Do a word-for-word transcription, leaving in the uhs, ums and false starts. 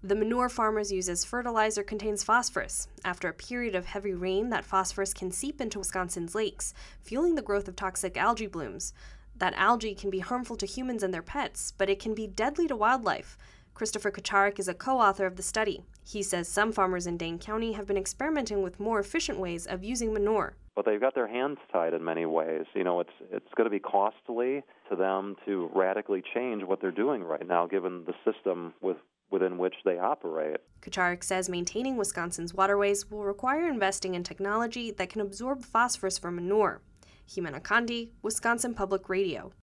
The manure farmers use as fertilizer contains phosphorus. After a period of heavy rain, that phosphorus can seep into Wisconsin's lakes, fueling the growth of toxic algae blooms. That algae can be harmful to humans and their pets, but it can be deadly to wildlife. Christopher Kucharek is a co-author of the study. He says some farmers in Dane County have been experimenting with more efficient ways of using manure. But they've got their hands tied in many ways. You know, it's it's going to be costly to them to radically change what they're doing right now, given the system with within which they operate. Kucharek says maintaining Wisconsin's waterways will require investing in technology that can absorb phosphorus from manure. Jimena Candy, Wisconsin Public Radio.